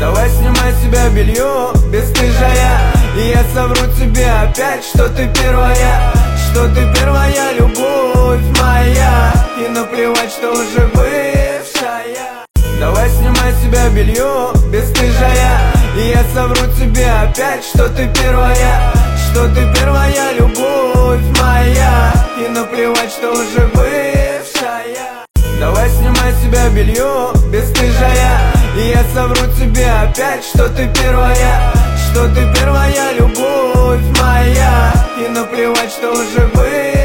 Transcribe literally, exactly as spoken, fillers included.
Давай снимай с себя белье, бесстыжая, и я совру тебе опять, что ты первая, что ты первая любовь моя, и наплевать, что уже бывшая. Давай снимай с себя белье, бесстыжая, и я совру тебе опять, что ты первая, что ты первая любовь моя, и наплевать, что уже бывшая. Давай снимай с себя белье, бесстыжая, и я совру тебе опять, что ты первая, что ты первая любовь моя, и наплевать, что уже бывшая.